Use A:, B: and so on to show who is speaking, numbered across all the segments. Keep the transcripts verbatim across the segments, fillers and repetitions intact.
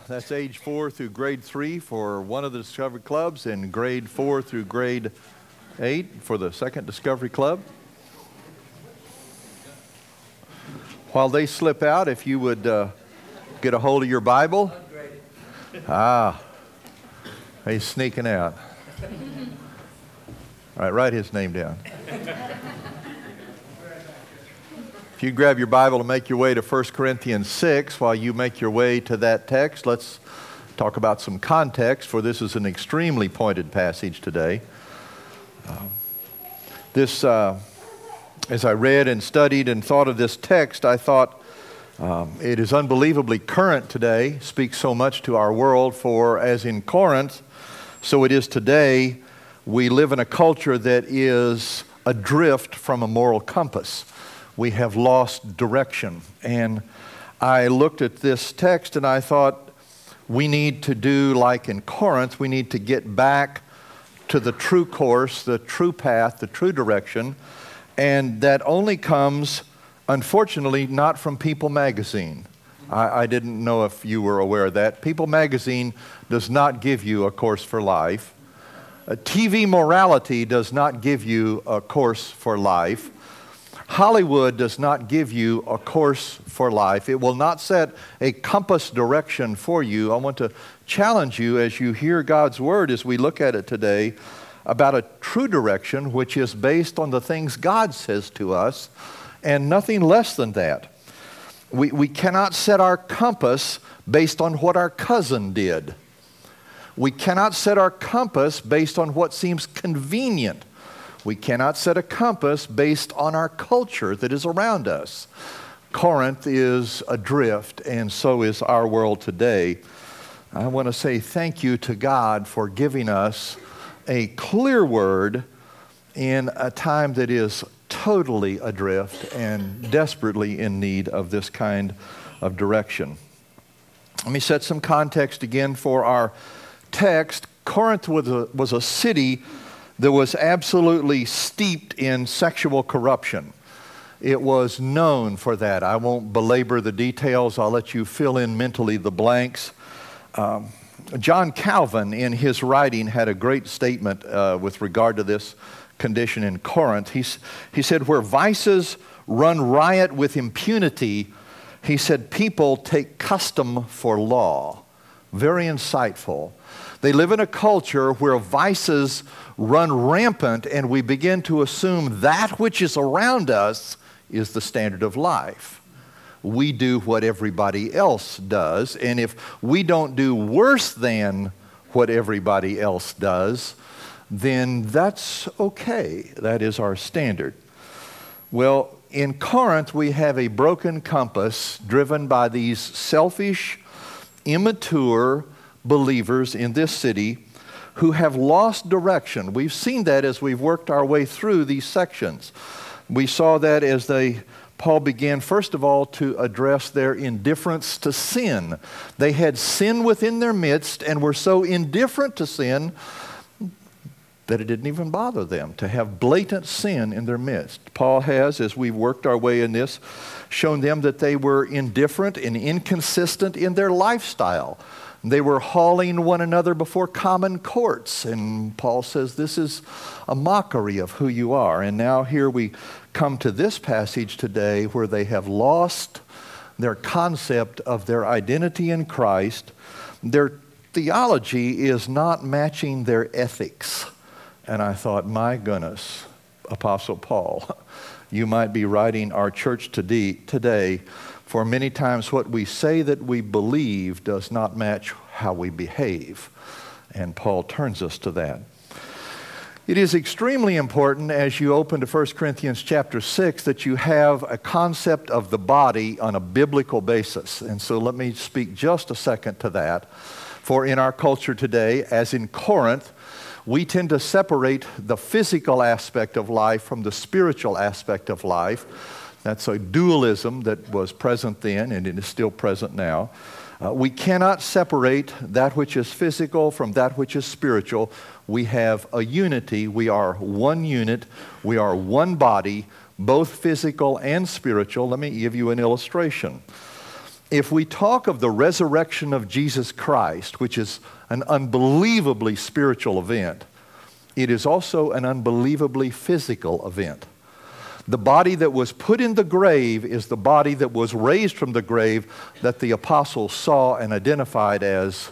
A: That's age four through grade three for one of the Discovery Clubs and grade four through grade eight for the second Discovery Club. While they slip out, if you would uh, get a hold of your Bible. Ah, he's sneaking out. All right, write his name down. If you grab your Bible and make your way to First Corinthians six, while you make your way to that text, let's talk about some context, for this is an extremely pointed passage today. Uh, this, uh, as I read and studied and thought of this text, I thought um, it is unbelievably current today, speaks so much to our world, for as in Corinth, so it is today, we live in a culture that is adrift from a moral compass. We have lost direction. And I looked at this text and I thought, we need to do like in Corinth, we need to get back to the true course, the true path, the true direction. And that only comes, unfortunately, not from People Magazine. I, I didn't know if you were aware of that. People Magazine does not give you a course for life. Uh, T V morality does not give you a course for life. Hollywood does not give you a course for life. It will not set a compass direction for you. I want to challenge you as you hear God's Word, as we look at it today, about a true direction which is based on the things God says to us and nothing less than that. We, we cannot set our compass based on what our cousin did. We cannot set our compass based on what seems convenient. We cannot set a compass based on our culture that is around us. Corinth is adrift, and so is our world today. I want to say thank you to God for giving us a clear word in a time that is totally adrift and desperately in need of this kind of direction. Let me set some context again for our text. Corinth was a, was a city that was absolutely steeped in sexual corruption. It was known for that. I won't belabor the details. I'll let you fill in mentally the blanks. Um, John Calvin, in his writing, had a great statement uh, with regard to this condition in Corinth. He, he said, where vices run riot with impunity, he said, people take custom for law. Very insightful. They live in a culture where vices run rampant, and we begin to assume that which is around us is the standard of life. We do what everybody else does, and if we don't do worse than what everybody else does, then that's okay. That is our standard. Well, in Corinth, we have a broken compass driven by these selfish, immature believers in this city who have lost direction. We've seen that as we've worked our way through these sections. We saw that as they, Paul began, first of all, to address their indifference to sin. They had sin within their midst and were so indifferent to sin that it didn't even bother them to have blatant sin in their midst. Paul has, as we've worked our way in this, shown them that they were indifferent and inconsistent in their lifestyle. They were hauling one another before common courts. And Paul says this is a mockery of who you are. And now here we come to this passage today where they have lost their concept of their identity in Christ. Their theology is not matching their ethics. And I thought, my goodness, Apostle Paul, you might be writing our church today, today for many times what we say that we believe does not match how we behave. And Paul turns us to that. It is extremely important as you open to First Corinthians chapter six that you have a concept of the body on a biblical basis. And so let me speak just a second to that. For in our culture today, as in Corinth, we tend to separate the physical aspect of life from the spiritual aspect of life. That's a dualism that was present then, and it is still present now. Uh, we cannot separate that which is physical from that which is spiritual. We have a unity. We are one unit. We are one body, both physical and spiritual. Let me give you an illustration. if we talk of the resurrection of Jesus Christ, which is an unbelievably spiritual event, it is also an unbelievably physical event. The body that was put in the grave is the body that was raised from the grave that the apostles saw and identified as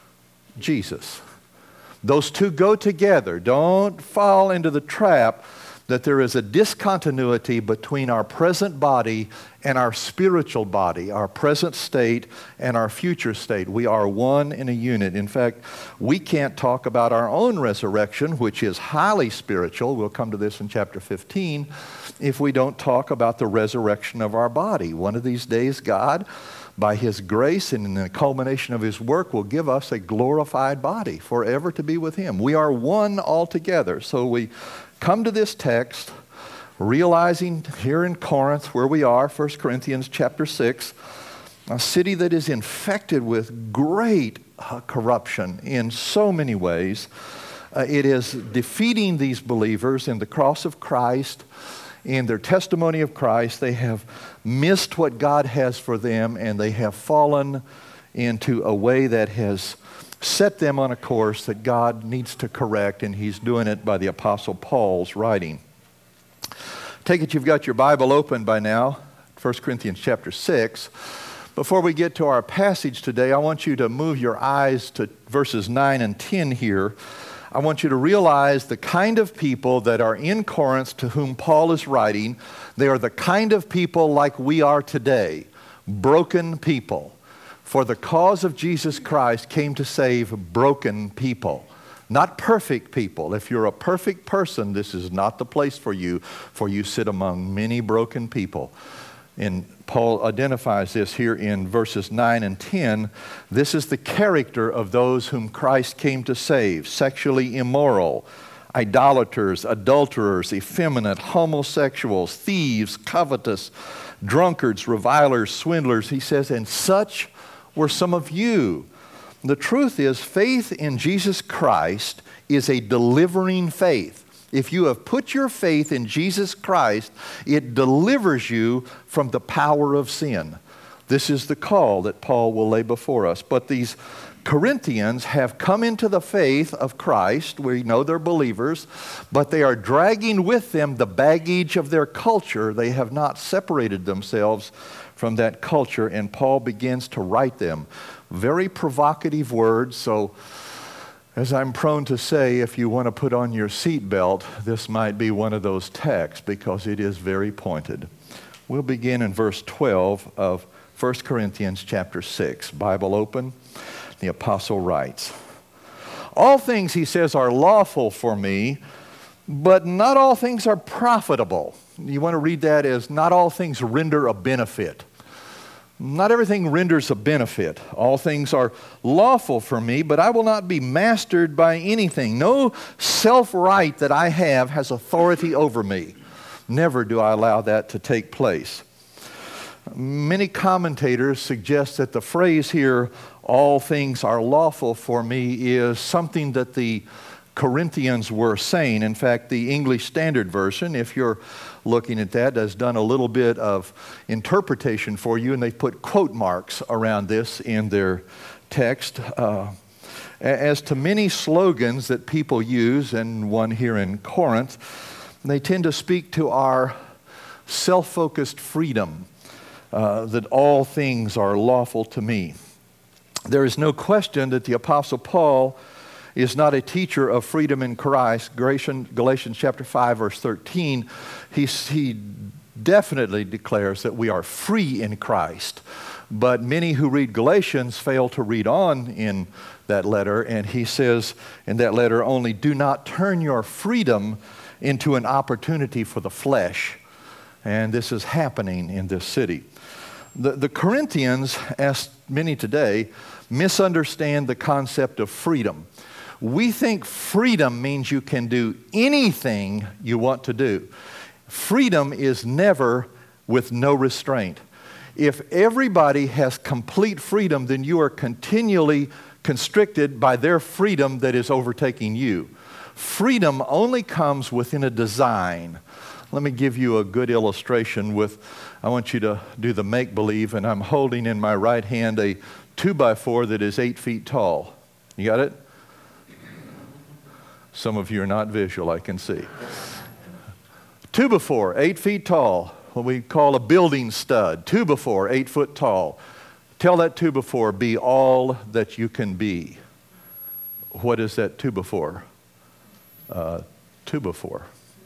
A: Jesus. Those two go together. Don't fall into the trap that there is a discontinuity between our present body and our spiritual body, our present state and our future state. We are one in a unit. In fact, we can't talk about our own resurrection, which is highly spiritual. We'll come to this in chapter fifteen, if we don't talk about the resurrection of our body. One of these days, God, by His grace and in the culmination of His work, will give us a glorified body forever to be with Him. We are one altogether. So we come to this text realizing here in Corinth, where we are, First Corinthians chapter six, a city that is infected with great uh, corruption in so many ways. Uh, it is defeating these believers in the cross of Christ, in their testimony of Christ. They have missed what God has for them, and they have fallen into a way that has set them on a course that God needs to correct, and He's doing it by the Apostle Paul's writing. Take it you've got your Bible open by now, First Corinthians chapter six. Before we get to our passage today, I want you to move your eyes to verses nine and ten here. I want you to realize the kind of people that are in Corinth to whom Paul is writing. They are the kind of people like we are today, broken people. For the cause of Jesus Christ came to save broken people, not perfect people. If you're a perfect person, this is not the place for you, for you sit among many broken people. And Paul identifies this here in verses nine and ten. This is the character of those whom Christ came to save: sexually immoral, idolaters, adulterers, effeminate, homosexuals, thieves, covetous, drunkards, revilers, swindlers. He says, and such were some of you. The truth is, faith in Jesus Christ is a delivering faith. If you have put your faith in Jesus Christ, it delivers you from the power of sin. This is the call that Paul will lay before us. But these Corinthians have come into the faith of Christ. We know they're believers, but they are dragging with them the baggage of their culture. They have not separated themselves from that culture, and Paul begins to write them very provocative words. So, as I'm prone to say, if you want to put on your seatbelt, this might be one of those texts because it is very pointed. We'll begin in verse twelve of First Corinthians chapter six. Bible open. The apostle writes, all things, he says, are lawful for me, but not all things are profitable. You want to read that as not all things render a benefit. Not everything renders a benefit. All things are lawful for me, but I will not be mastered by anything. No self-right that I have has authority over me. Never do I allow that to take place. Many commentators suggest that the phrase here, all things are lawful for me, is something that the Corinthians were saying. In fact, the English Standard Version, if you're looking at that, has done a little bit of interpretation for you, and they put quote marks around this in their text. Uh, as to many slogans that people use, and one here in Corinth, they tend to speak to our self-focused freedom, uh, that all things are lawful to me. There is no question that the Apostle Paul is not a teacher of freedom in Christ. Galatians, Galatians chapter five, verse thirteen, he, he definitely declares that we are free in Christ. But many who read Galatians fail to read on in that letter, and he says in that letter only, do not turn your freedom into an opportunity for the flesh. And this is happening in this city. The, the Corinthians, as many today, misunderstand the concept of freedom. We think freedom means you can do anything you want to do. Freedom is never with no restraint. If everybody has complete freedom, then you are continually constricted by their freedom that is overtaking you. Freedom only comes within a design. Let me give you a good illustration with I want you to do the make-believe, and I'm holding in my right hand a two by four that is eight feet tall. You got it? Some of you are not visual, I can see. Two by four, eight feet tall, what we call a building stud. Two by four, eight foot tall. Tell that two by four, be all that you can be. What is that two by four? Uh, two by four.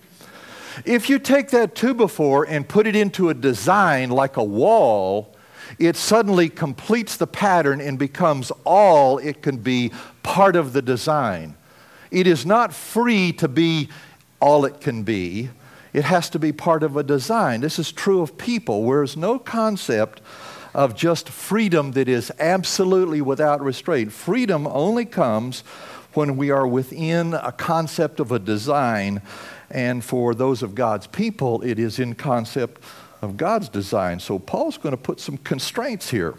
A: If you take that two by four and put it into a design like a wall, it suddenly completes the pattern and becomes all it can be, part of the design. It is not free to be all it can be. It has to be part of a design. This is true of people, where there's no concept of just freedom that is absolutely without restraint. Freedom only comes when we are within a concept of a design. And for those of God's people, it is in concept of God's design. So Paul's going to put some constraints here.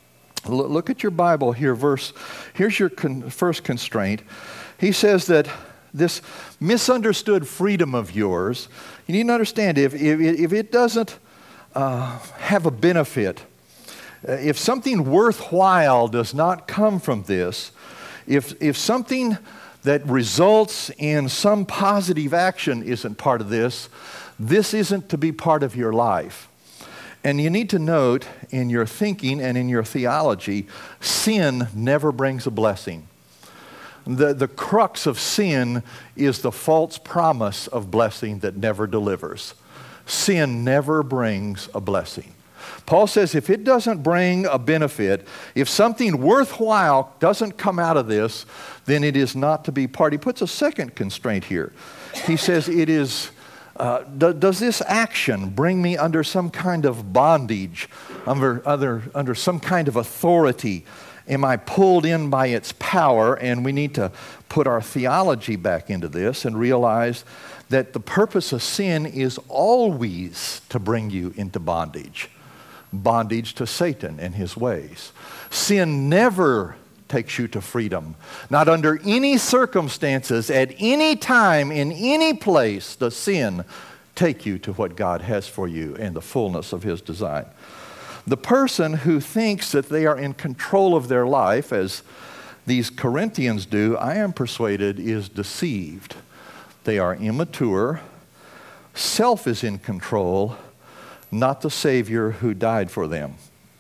A: L- look at your Bible here, verse. Here's your con- first constraint. He says that this misunderstood freedom of yours, you need to understand, if, if, if it doesn't uh, have a benefit, uh, if something worthwhile does not come from this, if if something that results in some positive action isn't part of this, this isn't to be part of your life. And you need to note in your thinking and in your theology, sin never brings a blessing. The, the crux of sin is the false promise of blessing that never delivers. Sin never brings a blessing. Paul says if it doesn't bring a benefit, if something worthwhile doesn't come out of this, then it is not to be part. He puts a second constraint here. He says it is, uh, do, does this action bring me under some kind of bondage, under, under, under some kind of authority? Am I pulled in by its power? And we need to put our theology back into this and realize that the purpose of sin is always to bring you into bondage. Bondage to Satan and his ways. Sin never takes you to freedom. Not under any circumstances, at any time, in any place, does sin take you to what God has for you and the fullness of his design. The person who thinks that they are in control of their life, as these Corinthians do, I am persuaded is deceived. They are immature. Self is in control, not the Savior who died for them.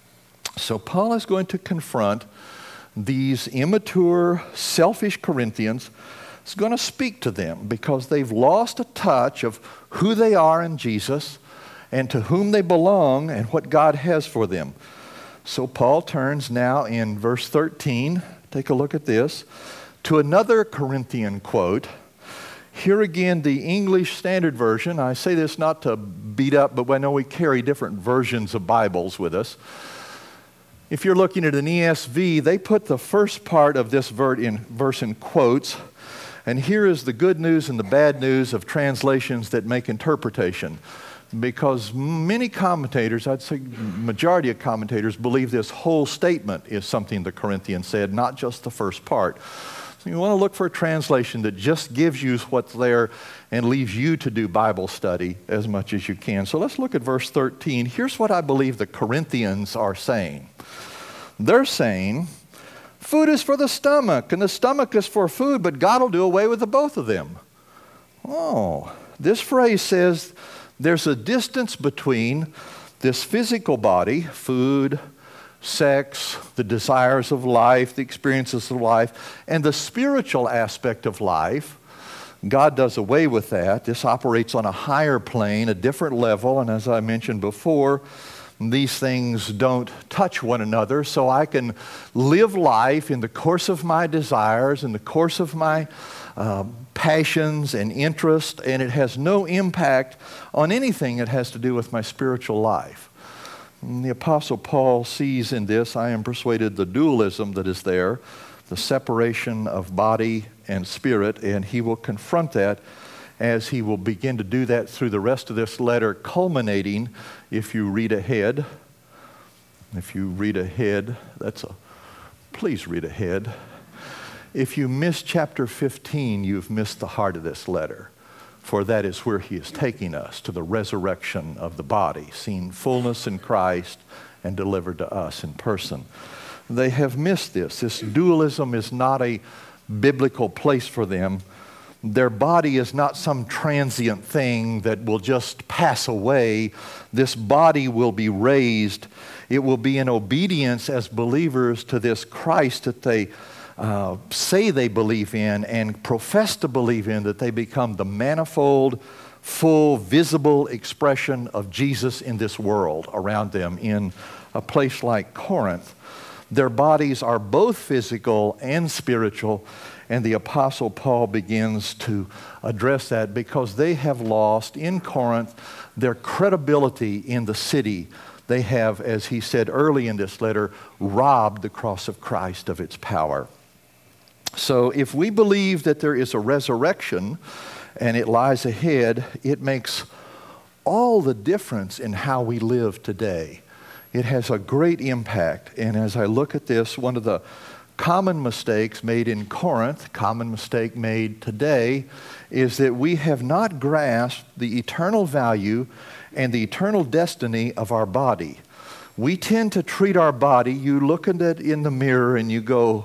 A: So Paul is going to confront these immature, selfish Corinthians. He's going to speak to them because they've lost a touch of who they are in Jesus and to whom they belong and what God has for them. So Paul turns now in verse thirteen, take a look at this, to another Corinthian quote. Here again, the English Standard Version. I say this not to beat up, but I know we carry different versions of Bibles with us. If you're looking at an E S V, they put the first part of this verse in, verse in quotes. And here is the good news and the bad news of translations that make interpretation. Because many commentators, I'd say majority of commentators, believe this whole statement is something the Corinthians said, not just the first part. So you want to look for a translation that just gives you what's there and leaves you to do Bible study as much as you can. So let's look at verse thirteen. Here's what I believe the Corinthians are saying. They're saying, food is for the stomach, and the stomach is for food, but God will do away with the both of them. Oh, this phrase says there's a distance between this physical body, food, sex, the desires of life, the experiences of life, and the spiritual aspect of life. God does away with that. This operates on a higher plane, a different level, and as I mentioned before, these things don't touch one another, so I can live life in the course of my desires, in the course of my uh, passions and interests, and it has no impact on anything that has to do with my spiritual life. And the Apostle Paul sees in this, I am persuaded, the dualism that is there, the separation of body and spirit, and he will confront that as he will begin to do that through the rest of this letter, culminating, if you read ahead, if you read ahead, that's a, please read ahead. If you miss chapter fifteen, you've missed the heart of this letter. for that is where he is taking us, to the resurrection of the body, seeing fullness in Christ and delivered to us in person. They have missed this. This dualism is not a biblical place for them. Their body is not some transient thing that will just pass away. This body will be raised. It will be in obedience as believers to this Christ that they uh, say they believe in and profess to believe in, that they become the manifold, full, visible expression of Jesus in this world around them in a place like Corinth. Their bodies are both physical and spiritual, and the Apostle Paul begins to address that because they have lost in Corinth their credibility in the city. They have, as he said early in this letter, robbed the cross of Christ of its power. So if we believe that there is a resurrection and it lies ahead, it makes all the difference in how we live today. It has a great impact. And as I look at this, one of the common mistakes made in Corinth, common mistake made today, is that we have not grasped the eternal value and the eternal destiny of our body. We tend to treat our body, you look at it in the mirror and you go,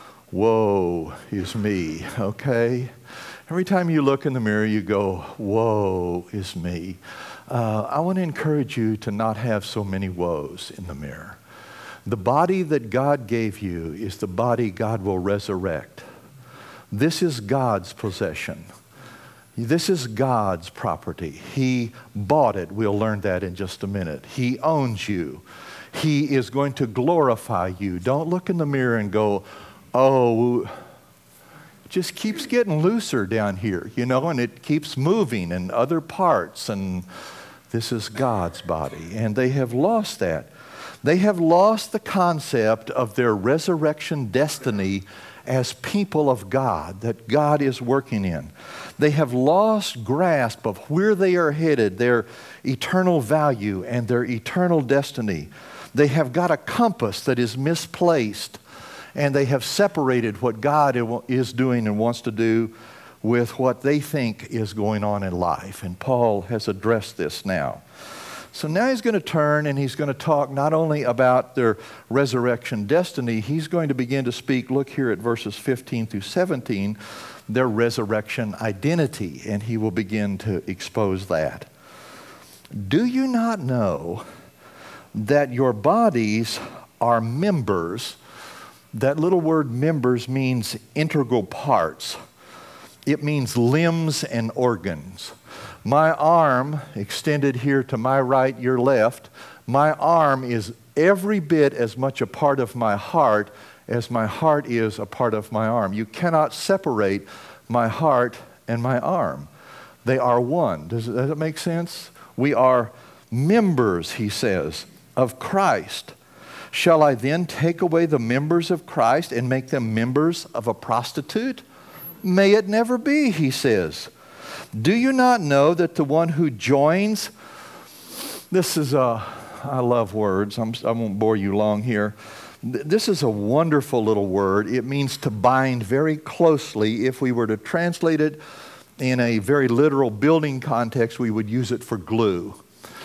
A: woe is me, okay? Every time you look in the mirror, you go, woe is me. Uh, I want to encourage you to not have so many woes in the mirror. The body that God gave you is the body God will resurrect. This is God's possession. This is God's property. He bought it. We'll learn that in just a minute. He owns you. He is going to glorify you. Don't look in the mirror and go, oh, it just keeps getting looser down here, you know, and it keeps moving in other parts, and this is God's body. And they have lost that. They have lost the concept of their resurrection destiny as people of God, that God is working in. They have lost grasp of where they are headed, their eternal value and their eternal destiny. They have got a compass that is misplaced, and they have separated what God is doing and wants to do with what they think is going on in life. And Paul has addressed this now. So now he's going to turn and he's going to talk not only about their resurrection destiny, he's going to begin to speak, look here at verses fifteen through seventeen, their resurrection identity, and he will begin to expose that. Do you not know that your bodies are members? That little word members means integral parts. It means limbs and organs. My arm, extended here to my right, your left, my arm is every bit as much a part of my heart as my heart is a part of my arm. You cannot separate my heart and my arm. They are one. Does, does that make sense? We are members, he says, of Christ. Shall I then take away the members of Christ and make them members of a prostitute? May it never be, he says. Do you not know that the one who joins, this is a, I love words, I'm, I won't bore you long here. This is a wonderful little word. It means to bind very closely. If we were to translate it in a very literal building context, we would use it for glue.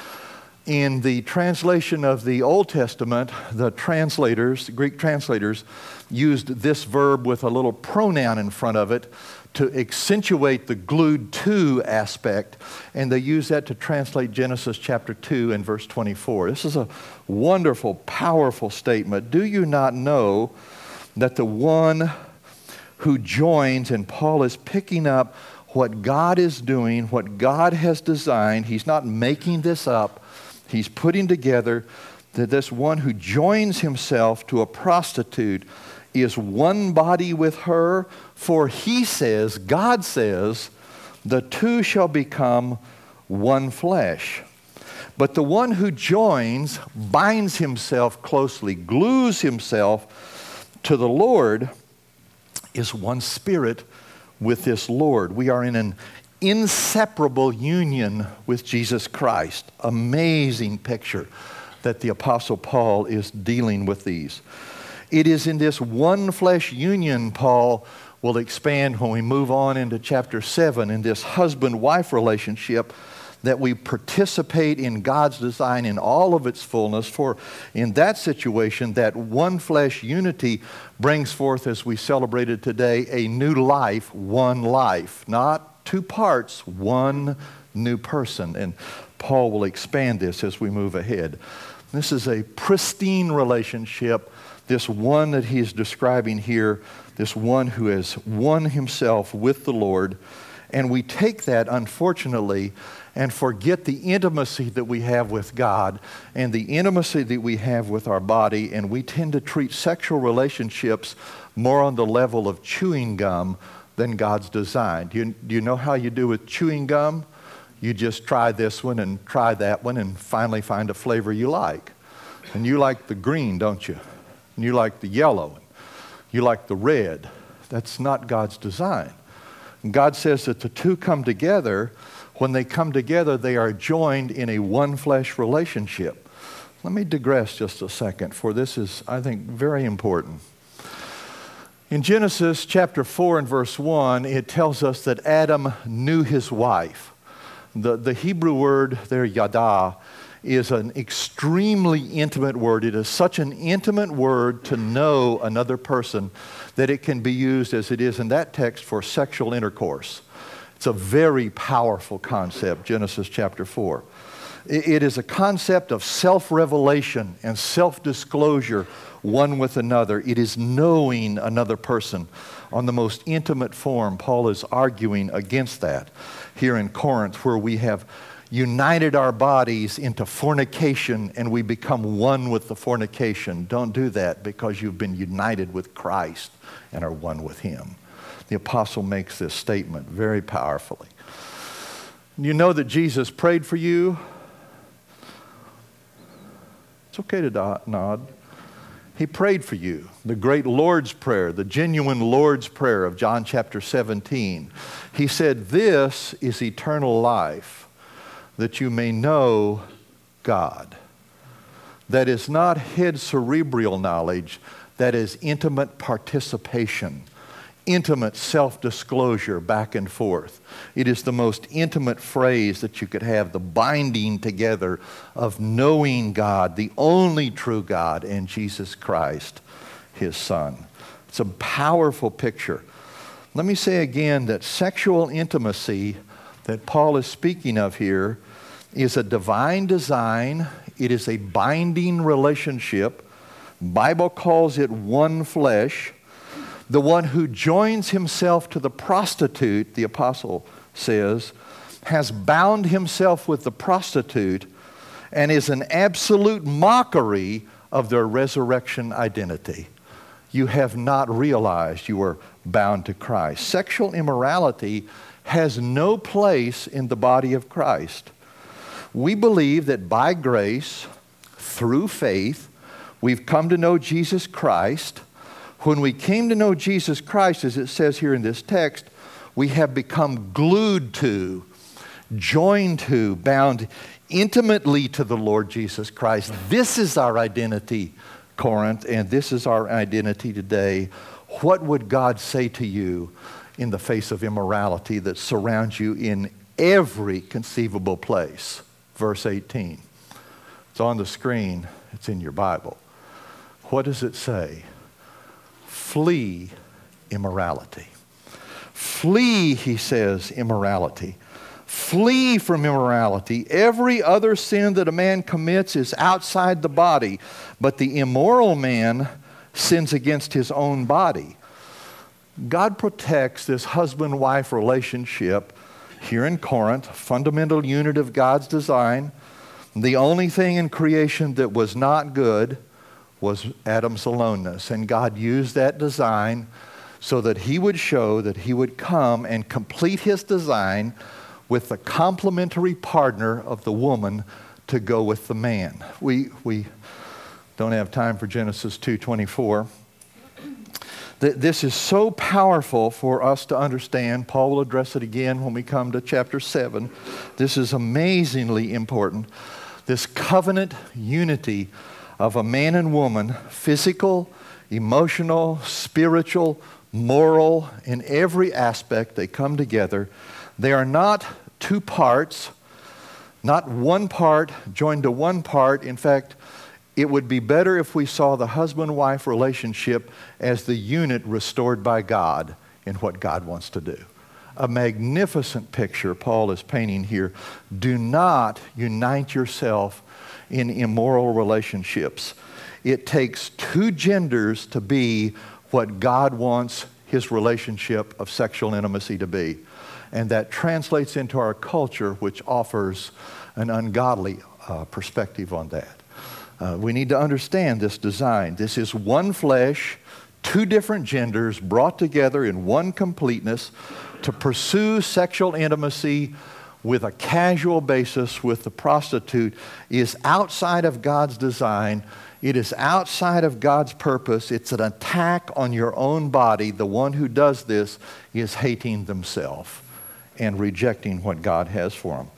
A: In the translation of the Old Testament, the translators, Greek translators, used this verb with a little pronoun in front of it to accentuate the glued to aspect, and they use that to translate Genesis chapter two and verse twenty-four. This is a wonderful, powerful statement. Do you not know that the one who joins, and Paul is picking up what God is doing, what God has designed, he's not making this up, he's putting together that this one who joins himself to a prostitute is one body with her, for he says, God says, the two shall become one flesh. But the one who joins, binds himself closely, glues himself to the Lord, is one spirit with this Lord. We are in an inseparable union with Jesus Christ. Amazing picture that the Apostle Paul is dealing with these. It is in this one flesh union, Paul will expand when we move on into chapter seven, in this husband-wife relationship, that we participate in God's design in all of its fullness. For in that situation, that one flesh unity brings forth, as we celebrated today, a new life, one life. Not two parts, one new person. And Paul will expand this as we move ahead. This is a pristine relationship, this one that he's describing here, this one who has won himself with the Lord. And we take that, unfortunately, and forget the intimacy that we have with God and the intimacy that we have with our body, and we tend to treat sexual relationships more on the level of chewing gum than God's designed. Do you, do you know how you do with chewing gum? You just try this one and try that one and finally find a flavor you like. And you like the green, don't you? And you like the yellow. You like the red. That's not God's design. And God says that the two come together. When they come together, they are joined in a one-flesh relationship. Let me digress just a second, for this is, I think, very important. In Genesis chapter four and verse one, it tells us that Adam knew his wife. The, the Hebrew word there, yada, is an extremely intimate word. It is such an intimate word to know another person that it can be used, as it is in that text, for sexual intercourse. It's a very powerful concept, Genesis chapter four. It is a concept of self-revelation and self-disclosure one with another. It is knowing another person on the most intimate form. Paul is arguing against that here in Corinth, where we have united our bodies into fornication and we become one with the fornication. Don't do that, because you've been united with Christ and are one with Him. The apostle makes this statement very powerfully. You know that Jesus prayed for you? It's okay to nod. He prayed for you. The great Lord's Prayer, the genuine Lord's Prayer of John chapter seventeen. He said, "This is eternal life, that you may know God." That is not head cerebral knowledge. That is intimate participation. Intimate self-disclosure back and forth. It is the most intimate phrase that you could have, the binding together of knowing God, the only true God, and Jesus Christ, His Son. It's a powerful picture. Let me say again that sexual intimacy that Paul is speaking of here is a divine design. It is a binding relationship. Bible calls it one flesh. The one who joins himself to the prostitute, the apostle says, has bound himself with the prostitute and is an absolute mockery of their resurrection identity. You have not realized you are bound to Christ. Sexual immorality has no place in the body of Christ. We believe that by grace, through faith, we've come to know Jesus Christ. When we came to know Jesus Christ, as it says here in this text, we have become glued to, joined to, bound intimately to the Lord Jesus Christ. This is our identity, Corinth, and this is our identity today. What would God say to you in the face of immorality that surrounds you in every conceivable place? Verse eighteen. It's on the screen. It's in your Bible. What does it say? Flee immorality. Flee, he says, immorality. Flee from immorality. Every other sin that a man commits is outside the body, but the immoral man sins against his own body. God protects this husband-wife relationship here in Corinth, fundamental unit of God's design. The only thing in creation that was not good was Adam's aloneness. And God used that design so that He would show that He would come and complete His design with the complementary partner of the woman to go with the man. We, we don't have time for Genesis two twenty-four. This is so powerful for us to understand. Paul will address it again when we come to chapter seven. This is amazingly important. This covenant unity of a man and woman, physical, emotional, spiritual, moral, in every aspect they come together. They are not two parts, not one part joined to one part. In fact, it would be better if we saw the husband-wife relationship as the unit restored by God in what God wants to do. A magnificent picture Paul is painting here. Do not unite yourself in immoral relationships. It takes two genders to be what God wants his relationship of sexual intimacy to be. And that translates into our culture, which offers an ungodly uh, perspective on that. Uh, we need to understand this design. This is one flesh, two different genders brought together in one completeness to pursue sexual intimacy with a casual basis with the prostitute is outside of God's design. It is outside of God's purpose. It's an attack on your own body. The one who does this is hating themselves and rejecting what God has for them.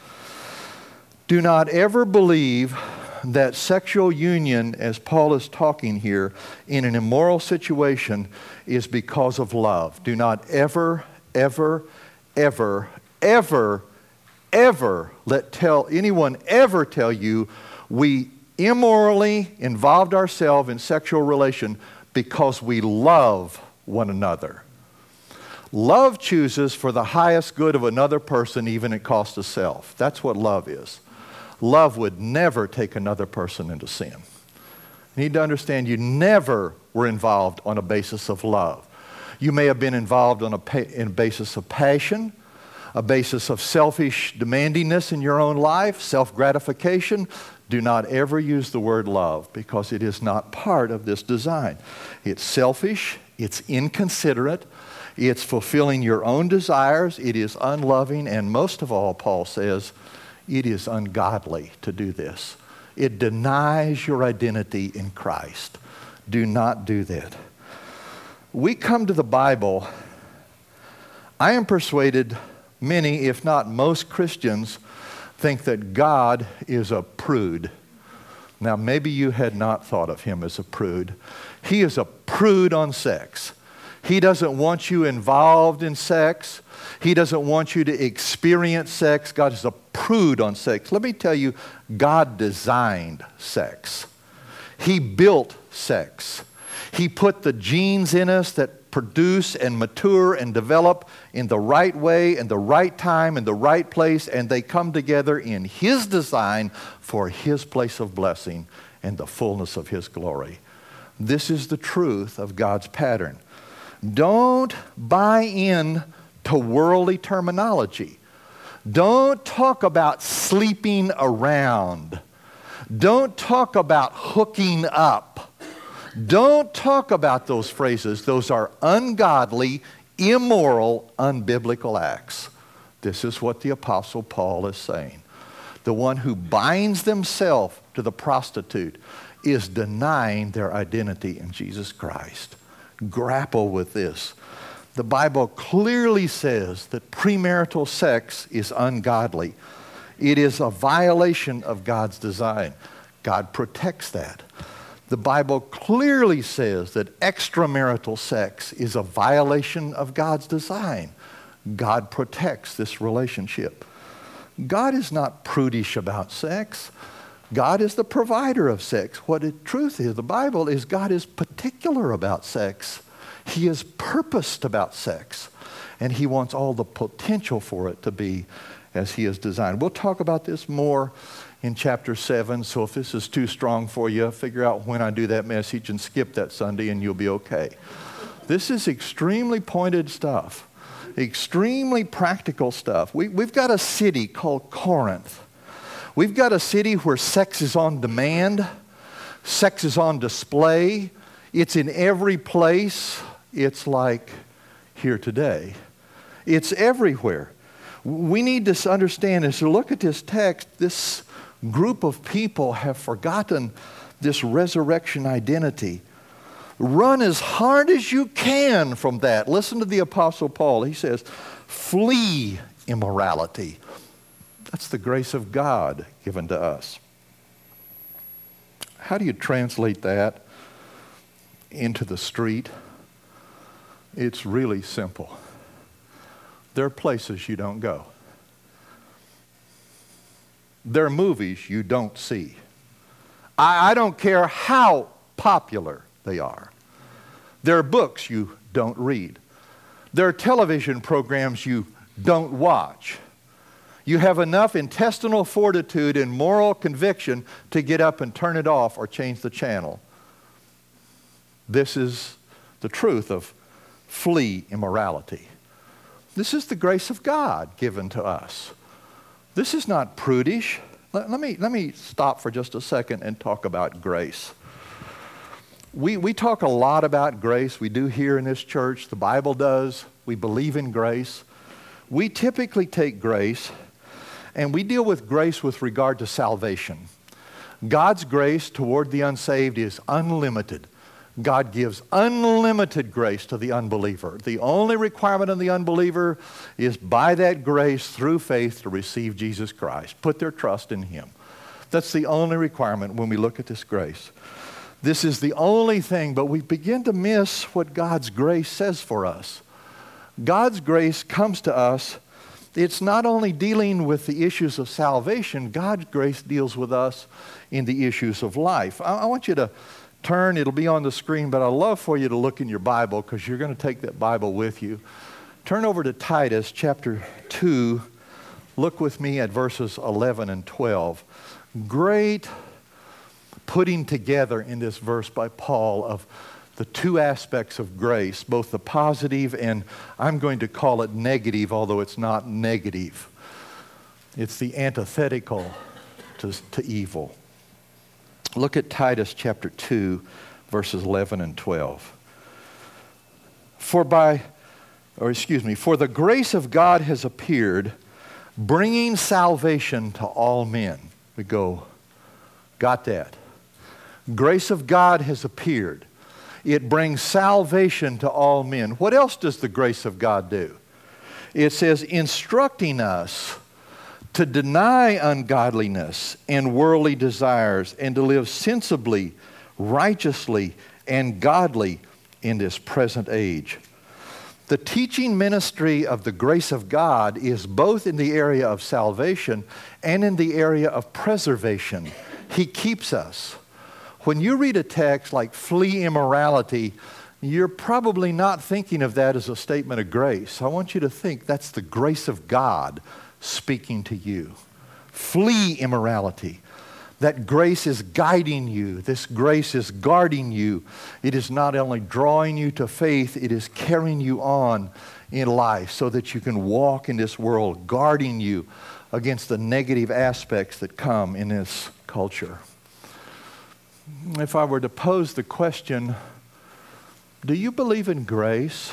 A: Do not ever believe that sexual union, as Paul is talking here, in an immoral situation is because of love. Do not ever, ever, ever, ever, ever let tell anyone ever tell you we immorally involved ourselves in sexual relation because we love one another. Love chooses for the highest good of another person, even at cost of self. That's what love is. Love would never take another person into sin. You need to understand you never were involved on a basis of love. You may have been involved on a, pa- in a basis of passion, a basis of selfish demandingness in your own life, self-gratification. Do not ever use the word love because it is not part of this design. It's selfish, it's inconsiderate, it's fulfilling your own desires, it is unloving, and most of all, Paul says, it is ungodly to do this. It denies your identity in Christ. Do not do that. We come to the Bible, I am persuaded many, if not most Christians, think that God is a prude. Now, maybe you had not thought of him as a prude. He is a prude on sex. He doesn't want you involved in sex. He doesn't want you to experience sex. God is a prude on sex. Let me tell you, God designed sex. He built sex. He put the genes in us that produce and mature and develop in the right way, in the right time, in the right place, and they come together in His design for His place of blessing and the fullness of His glory. This is the truth of God's pattern. Don't buy in to worldly terminology. Don't talk about sleeping around. Don't talk about hooking up. Don't talk about those phrases. Those are ungodly, immoral, unbiblical acts. This is what the Apostle Paul is saying. The one who binds themselves to the prostitute is denying their identity in Jesus Christ. Grapple with this. The Bible clearly says that premarital sex is ungodly. It is a violation of God's design. God protects that. The Bible clearly says that extramarital sex is a violation of God's design. God protects this relationship. God is not prudish about sex. God is the provider of sex. What the truth is, the Bible is God is particular about sex. He is purposed about sex. And He wants all the potential for it to be as He has designed. We'll talk about this more in chapter seven. So if this is too strong for you, figure out when I do that message and skip that Sunday and you'll be okay. This is extremely pointed stuff. Extremely practical stuff. We, we've got a city called Corinth. We've got a city where sex is on demand. Sex is on display. It's in every place. It's like here today. It's everywhere. We need to understand as we look at this text, this group of people have forgotten this resurrection identity. Run as hard as you can from that. Listen to the Apostle Paul. He says, flee immorality. That's the grace of God given to us. How do you translate that? into the street, it's really simple. There are places you don't go. There are movies you don't see. I, I don't care how popular they are. There are books you don't read. There are television programs you don't watch. You have enough intestinal fortitude and moral conviction to get up and turn it off or change the channel. This is the truth of flee immorality. This is the grace of God given to us. This is not prudish. Let, let me, let me stop for just a second and talk about grace. We, we talk a lot about grace. We do here in this church. The Bible does. We believe in grace. We typically take grace and we deal with grace with regard to salvation. God's grace toward the unsaved is unlimited. God gives unlimited grace to the unbeliever. The only requirement of the unbeliever is by that grace through faith to receive Jesus Christ. Put their trust in Him. That's the only requirement when we look at this grace. This is the only thing, but we begin to miss what God's grace says for us. God's grace comes to us. It's not only dealing with the issues of salvation, God's grace deals with us in the issues of life. I, I want you to turn, it'll be on the screen, but I'd love for you to look in your Bible because you're going to take that Bible with you. Turn over to Titus chapter two. Look with me at verses eleven and twelve. Great putting together in this verse by Paul of the two aspects of grace, both the positive and I'm going to call it negative, although it's not negative. It's the antithetical to, to evil. Look at Titus chapter two, verses eleven and twelve. For by, or excuse me, for the grace of God has appeared, bringing salvation to all men. We go, got that. Grace of God has appeared. It brings salvation to all men. What else does the grace of God do? It says, instructing us to deny ungodliness and worldly desires and to live sensibly, righteously, and godly in this present age. The teaching ministry of the grace of God is both in the area of salvation and in the area of preservation. He keeps us. When you read a text like flee immorality, you're probably not thinking of that as a statement of grace. I want you to think that's the grace of God speaking to you. Flee immorality. That grace is guiding you. This grace is guarding you. It is not only drawing you to faith, it is carrying you on in life so that you can walk in this world, guarding you against the negative aspects that come in this culture. If I were to pose the question, do you believe in grace?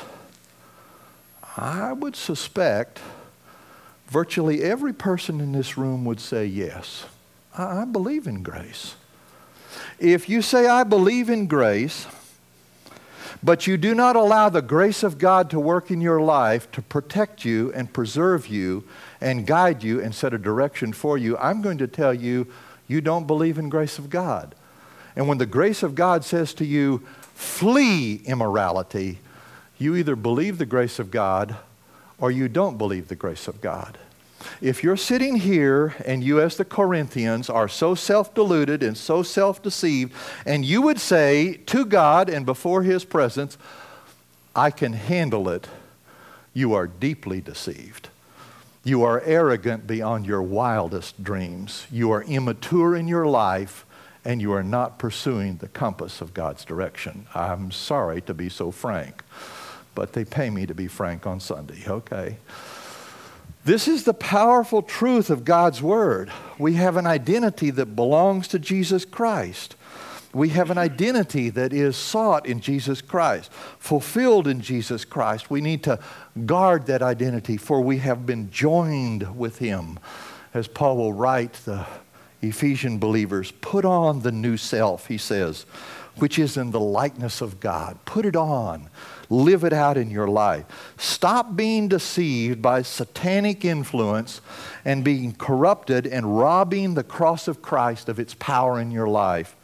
A: I would suspect virtually every person in this room would say yes. I, I believe in grace. If you say, I believe in grace, but you do not allow the grace of God to work in your life to protect you and preserve you and guide you and set a direction for you, I'm going to tell you, you don't believe in grace of God. And when the grace of God says to you, flee immorality, you either believe the grace of God or you don't believe the grace of God. If you're sitting here and you as the Corinthians are so self-deluded and so self-deceived, and you would say to God and before His presence, I can handle it, you are deeply deceived. You are arrogant beyond your wildest dreams. You are immature in your life, and you are not pursuing the compass of God's direction. I'm sorry to be so frank, but they pay me to be frank on Sunday, okay? This is the powerful truth of God's Word. We have an identity that belongs to Jesus Christ. We have an identity that is sought in Jesus Christ, fulfilled in Jesus Christ. We need to guard that identity, for we have been joined with Him. As Paul will write the Ephesian believers, put on the new self, he says, which is in the likeness of God. Put it on. Live it out in your life. Stop being deceived by satanic influence and being corrupted and robbing the cross of Christ of its power in your life.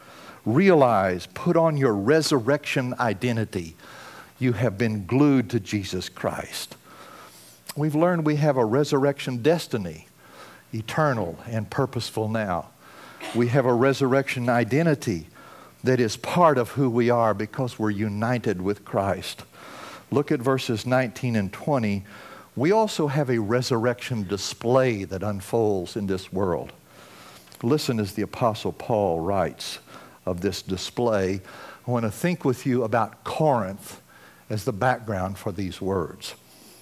A: Realize, put on your resurrection identity. You have been glued to Jesus Christ. We've learned we have a resurrection destiny, eternal and purposeful now. We have a resurrection identity that is part of who we are because we're united with Christ. Look at verses nineteen and twenty. We also have a resurrection display that unfolds in this world. Listen as the Apostle Paul writes of this display. I want to think with you about Corinth as the background for these words.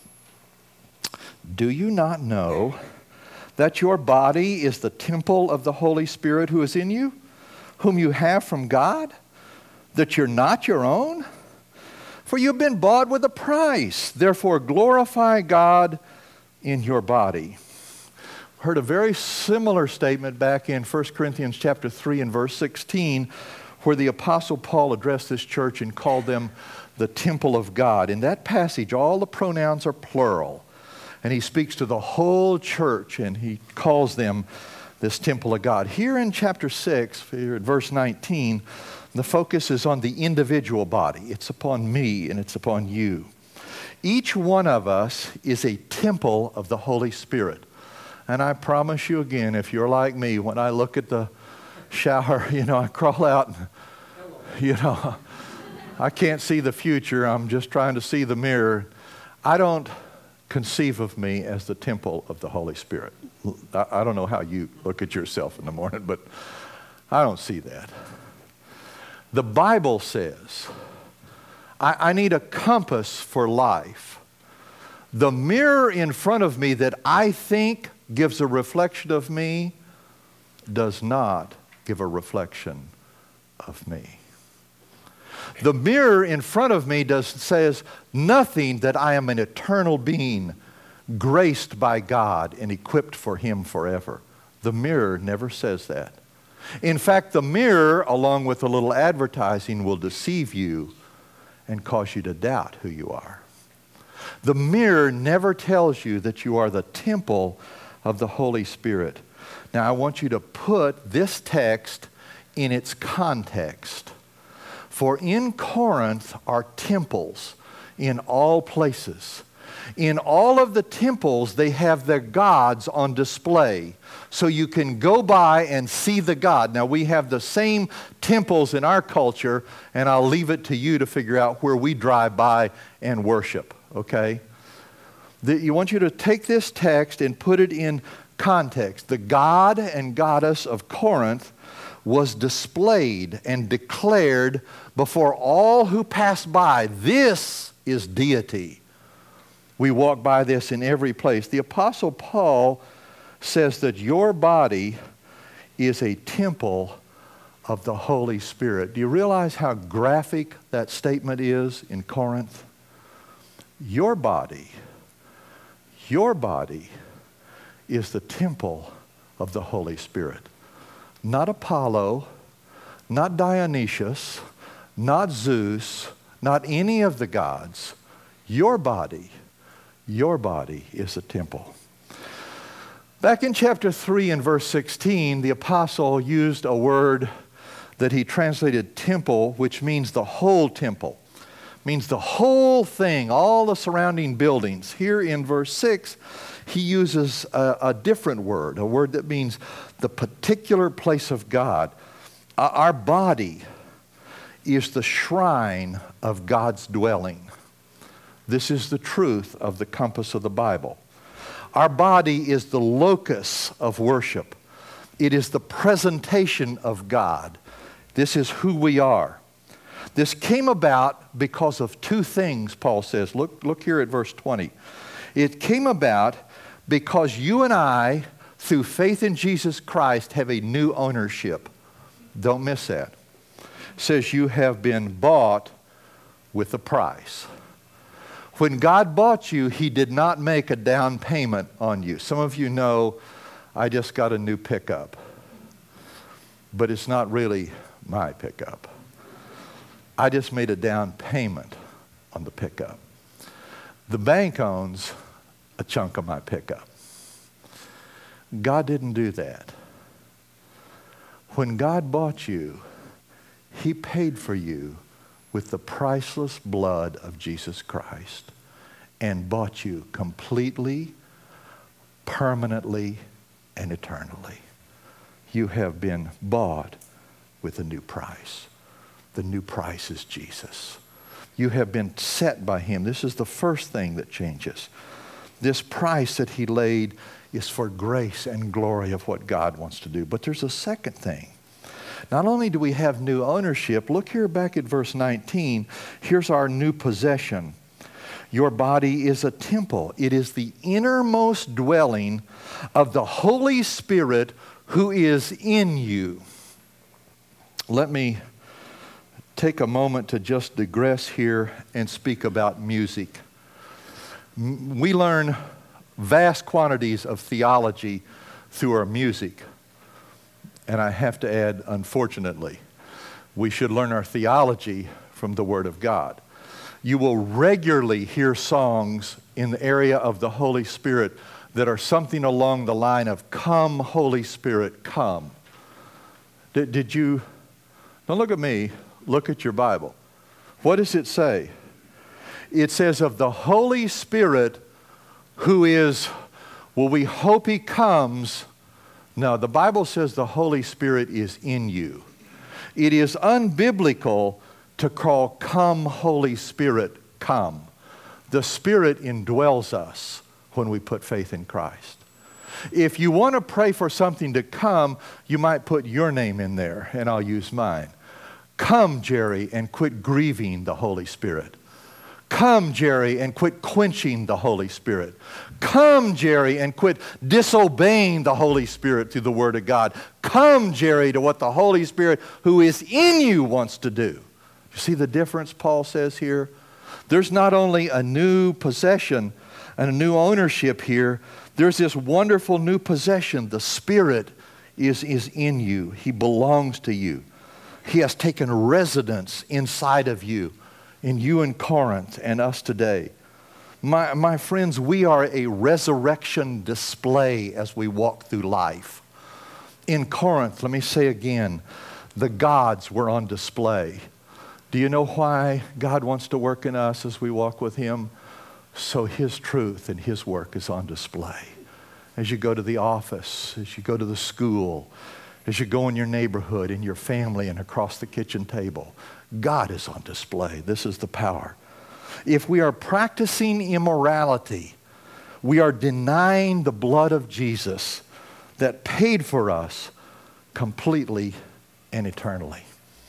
A: Do you not know that your body is the temple of the Holy Spirit who is in you, whom you have from God, that you're not your own? For you've been bought with a price. Therefore glorify God in your body. Heard a very similar statement back in First Corinthians chapter three and verse sixteen, where the Apostle Paul addressed this church and called them the temple of God. In that passage, all the pronouns are plural. And he speaks to the whole church and he calls them this temple of God. Here in chapter six, here at verse nineteen, the focus is on the individual body. It's upon me and it's upon you. Each one of us is a temple of the Holy Spirit. And I promise you again, if you're like me, when I look at the shower, you know, I crawl out and, you know, I can't see the future. I'm just trying to see the mirror. I don't conceive of me as the temple of the Holy Spirit. I, I don't know how you look at yourself in the morning, but I don't see that. The Bible says, I, I need a compass for life. The mirror in front of me that I think gives a reflection of me does not give a reflection of me. The mirror in front of me does, says nothing that I am an eternal being, graced by God and equipped for Him forever. The mirror never says that. In fact, the mirror, along with a little advertising, will deceive you and cause you to doubt who you are. The mirror never tells you that you are the temple of the Holy Spirit. Now, I want you to put this text in its context. For in Corinth are temples in all places. In all of the temples, they have their gods on display. So you can go by and see the God. Now, we have the same temples in our culture, and I'll leave it to you to figure out where we drive by and worship, okay? The, you want you to take this text and put it in context. The god and goddess of Corinth was displayed and declared before all who passed by. This is deity. We walk by this in every place. The Apostle Paul says that your body is a temple of the Holy Spirit. Do you realize how graphic that statement is in Corinth? Your body, your body is the temple of the Holy Spirit. Not Apollo, not Dionysius, not Zeus, not any of the gods. Your body, your body is a temple. Back in chapter three and verse sixteen, the apostle used a word that he translated temple, which means the whole temple. Means the whole thing, all the surrounding buildings. Here in verse six, he uses a, a different word, a word that means the particular place of God. Uh, our body is the shrine of God's dwelling. This is the truth of the compass of the Bible. Our body is the locus of worship. It is the presentation of God. This is who we are. This came about because of two things, Paul says. Look, look here at verse twenty. It came about because you and I, through faith in Jesus Christ, have a new ownership. Don't miss that. It says you have been bought with a price. When God bought you, He did not make a down payment on you. Some of you know, I just got a new pickup. But it's not really my pickup. I just made a down payment on the pickup. The bank owns a chunk of my pickup. God didn't do that. When God bought you, He paid for you with the priceless blood of Jesus Christ and bought you completely, permanently, and eternally. You have been bought with a new price. The new price is Jesus. You have been set by him. This is the first thing that changes. This price that he laid is for grace and glory of what God wants to do. But there's a second thing. Not only do we have new ownership, look here back at verse nineteen. Here's our new possession. Your body is a temple. It is the innermost dwelling of the Holy Spirit who is in you. Let me take a moment to just digress here and speak about music. We learn vast quantities of theology through our music. And I have to add, unfortunately, we should learn our theology from the Word of God. You will regularly hear songs in the area of the Holy Spirit that are something along the line of, "Come, Holy Spirit, come." Did, did you, don't look at me, look at your Bible. What does it say? It says of the Holy Spirit who is, well, we hope he comes. No, the Bible says the Holy Spirit is in you. It is unbiblical to call, "Come, Holy Spirit, come." The Spirit indwells us when we put faith in Christ. If you want to pray for something to come, you might put your name in there, and I'll use mine. Come, Jerry, and quit grieving the Holy Spirit. Come, Jerry, and quit quenching the Holy Spirit. Come, Jerry, and quit disobeying the Holy Spirit through the Word of God. Come, Jerry, to what the Holy Spirit who is in you wants to do. You see the difference Paul says here? There's not only a new possession and a new ownership here, there's this wonderful new possession. The Spirit is, is in you. He belongs to you. He has taken residence inside of you, in you in Corinth and us today. My, my friends, we are a resurrection display as we walk through life. In Corinth, let me say again, the gods were on display. Do you know why God wants to work in us as we walk with him? So his truth and his work is on display. As you go to the office, as you go to the school, as you go in your neighborhood, in your family, and across the kitchen table, God is on display. This is the power. If we are practicing immorality, we are denying the blood of Jesus that paid for us completely and eternally.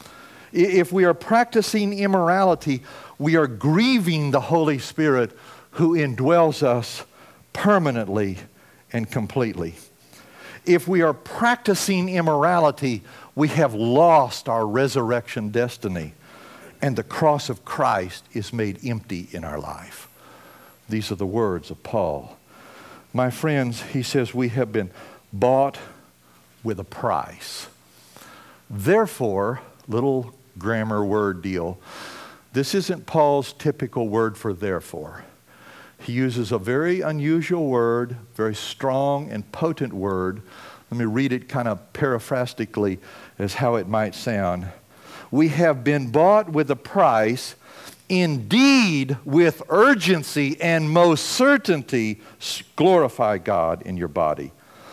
A: If we are practicing immorality, we are grieving the Holy Spirit who indwells us permanently and completely. If we are practicing immorality, we have lost our resurrection destiny, and the cross of Christ is made empty in our life. These are the words of Paul. My friends, he says we have been bought with a price. Therefore, little grammar word deal, this isn't Paul's typical word for therefore. He uses a very unusual word, very strong and potent word. Let me read it kind of paraphrastically as how it might sound. We have been bought with a price, indeed with urgency and most certainty, glorify God in your body.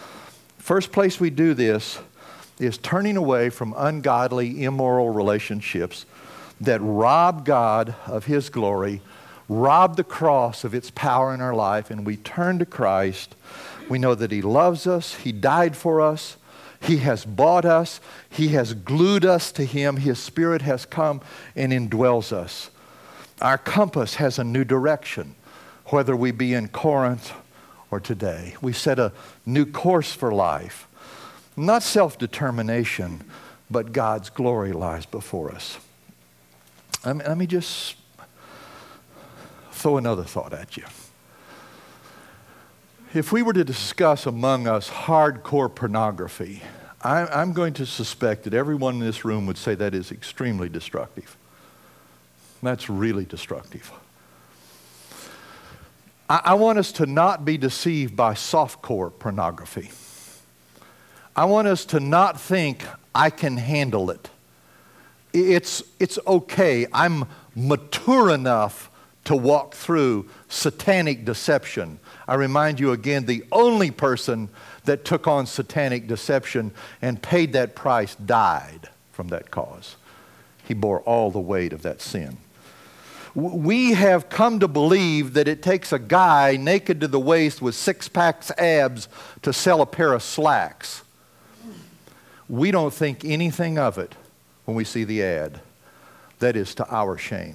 A: First place we do this is turning away from ungodly, immoral relationships that rob God of his glory, rob the cross of its power in our life, and we turn to Christ. We know that he loves us. He died for us. He has bought us. He has glued us to him. His Spirit has come and indwells us. Our compass has a new direction, whether we be in Corinth or today. We set a new course for life. Not self-determination, but God's glory lies before us. Let me, let me just throw another thought at you. If we were to discuss among us hardcore pornography, I, I'm going to suspect that everyone in this room would say that is extremely destructive. That's really destructive. I, I want us to not be deceived by softcore pornography. I want us to not think I can handle it. It's, it's okay. I'm mature enough to walk through satanic deception. I remind you again, the only person that took on satanic deception and paid that price died from that cause. He bore all the weight of that sin. We have come to believe that it takes a guy naked to the waist with six-packs abs to sell a pair of slacks. We don't think anything of it when we see the ad. That is to our shame.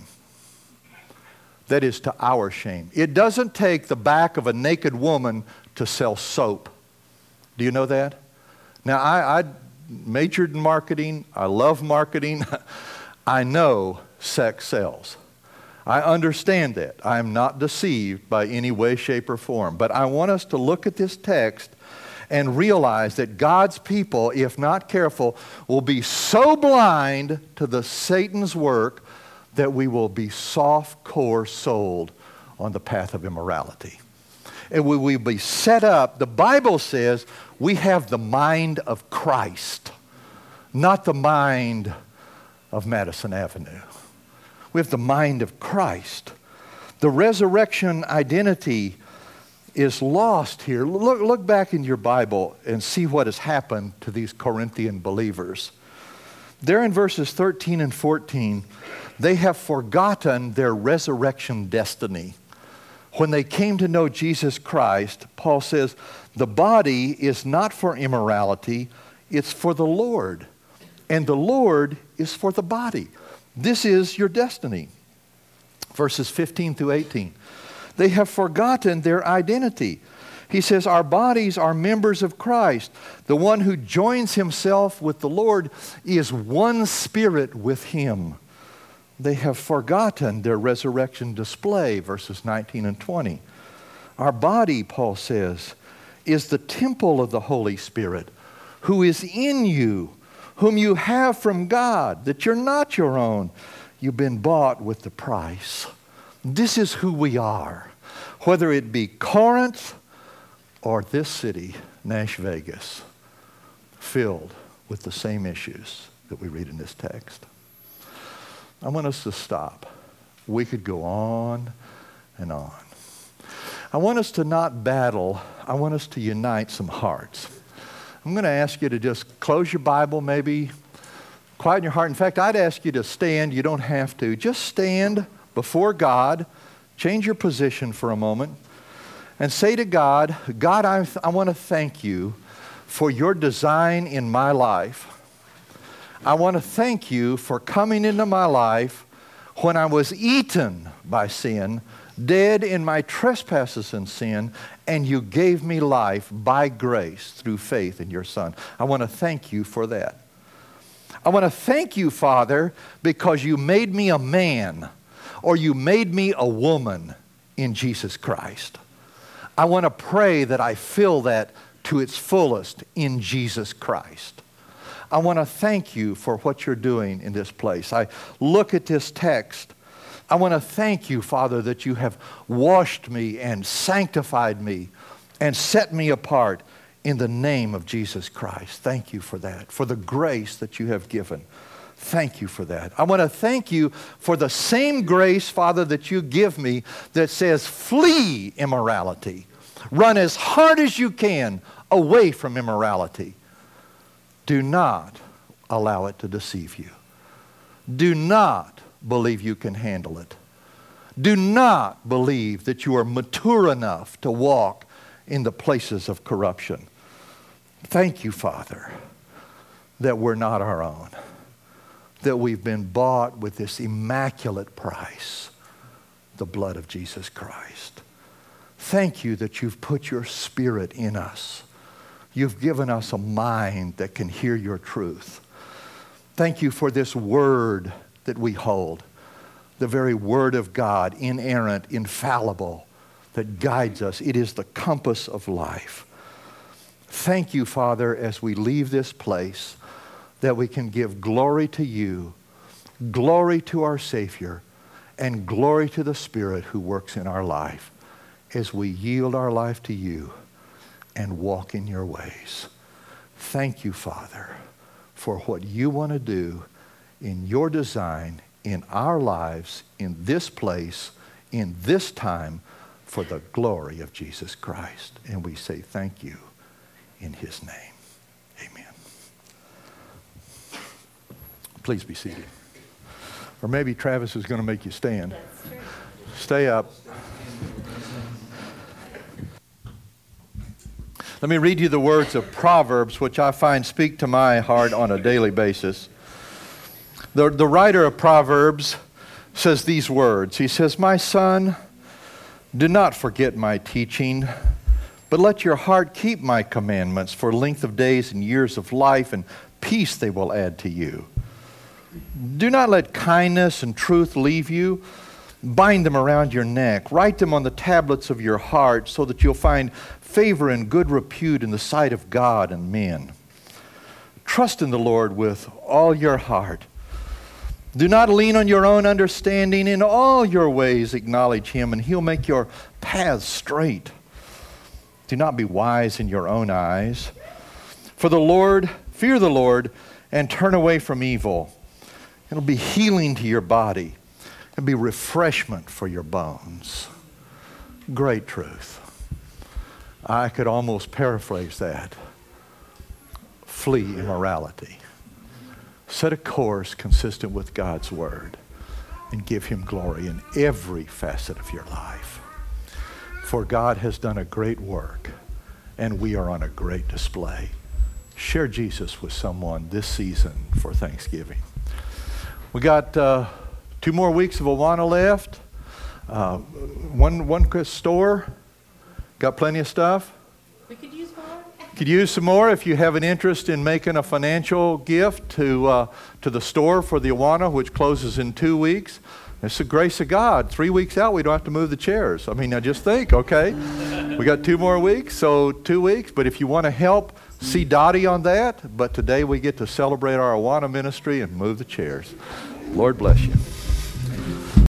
A: That is to our shame. It doesn't take the back of a naked woman to sell soap. Do you know that? Now, I, I majored in marketing. I love marketing. I know sex sells. I understand that. I am not deceived by any way, shape, or form. But I want us to look at this text and realize that God's people, if not careful, will be so blind to the Satan's work that we will be soft-core souled on the path of immorality. And we will be set up. The Bible says we have the mind of Christ, not the mind of Madison Avenue. We have the mind of Christ. The resurrection identity is lost here. Look, look back in your Bible and see what has happened to these Corinthian believers. There in verses thirteen and fourteen, they have forgotten their resurrection destiny. When they came to know Jesus Christ, Paul says, the body is not for immorality, it's for the Lord. And the Lord is for the body. This is your destiny. Verses fifteen through eighteen. They have forgotten their identity. He says, our bodies are members of Christ. The one who joins himself with the Lord is one spirit with him. They have forgotten their resurrection display, verses nineteen and twenty. Our body, Paul says, is the temple of the Holy Spirit, who is in you, whom you have from God, that you're not your own. You've been bought with the price. This is who we are, whether it be Corinth or this city, Nash Vegas, filled with the same issues that we read in this text. I want us to stop. We could go on and on. I want us to not battle. I want us to unite some hearts. I'm going to ask you to just close your Bible, maybe quieten your heart. In fact, I'd ask you to stand. You don't have to. Just stand before God. Change your position for a moment and say to God, God, I, I want to thank you for your design in my life. I want to thank you for coming into my life when I was eaten by sin, dead in my trespasses and sin, and you gave me life by grace through faith in your Son. I want to thank you for that. I want to thank you, Father, because you made me a man, or you made me a woman in Jesus Christ. I want to pray that I feel that to its fullest in Jesus Christ. I want to thank you for what you're doing in this place. I look at this text. I want to thank you, Father, that you have washed me and sanctified me and set me apart in the name of Jesus Christ. Thank you for that, for the grace that you have given. Thank you for that. I want to thank you for the same grace, Father, that you give me that says, flee immorality. Run as hard as you can away from immorality. Do not allow it to deceive you. Do not believe you can handle it. Do not believe that you are mature enough to walk in the places of corruption. Thank you, Father, that we're not our own, that we've been bought with this immaculate price, the blood of Jesus Christ. Thank you that you've put your Spirit in us. You've given us a mind that can hear your truth. Thank you for this word that we hold, the very word of God, inerrant, infallible, that guides us. It is the compass of life. Thank you, Father, as we leave this place, that we can give glory to you, glory to our Savior, and glory to the Spirit who works in our life as we yield our life to you and walk in your ways. Thank you, Father, for what you want to do in your design, in our lives, in this place, in this time, for the glory of Jesus Christ. And we say thank you in his name. Amen. Please be seated. Or maybe Travis is going to make you stand. Stay up. Let me read you the words of Proverbs, which I find speak to my heart on a daily basis. The, the writer of Proverbs says these words. He says, "My son, do not forget my teaching, but let your heart keep my commandments, for length of days and years of life and peace they will add to you. Do not let kindness and truth leave you. Bind them around your neck. Write them on the tablets of your heart so that you'll find favor and good repute in the sight of God and men. Trust in the Lord with all your heart. Do not lean on your own understanding. In all your ways acknowledge him, and he'll make your paths straight. Do not be wise in your own eyes. For the Lord, fear the Lord, and turn away from evil. It'll be healing to your body. It'll be refreshment for your bones." Great truth. I could almost paraphrase that. Flee immorality. Set a course consistent with God's word and give him glory in every facet of your life. For God has done a great work and we are on a great display. Share Jesus with someone this season for Thanksgiving. We got uh, two more weeks of Awana left. Uh, one one store. Got plenty of stuff.
B: We could use more.
A: Could use some more if you have an interest in making a financial gift to uh, to the store for the Awana, which closes in two weeks. It's the grace of God. Three weeks out, we don't have to move the chairs. I mean, now just think, okay? We got two more weeks, so two weeks. But if you want to help, see Dottie on that. But today we get to celebrate our Awana ministry and move the chairs. Lord bless you.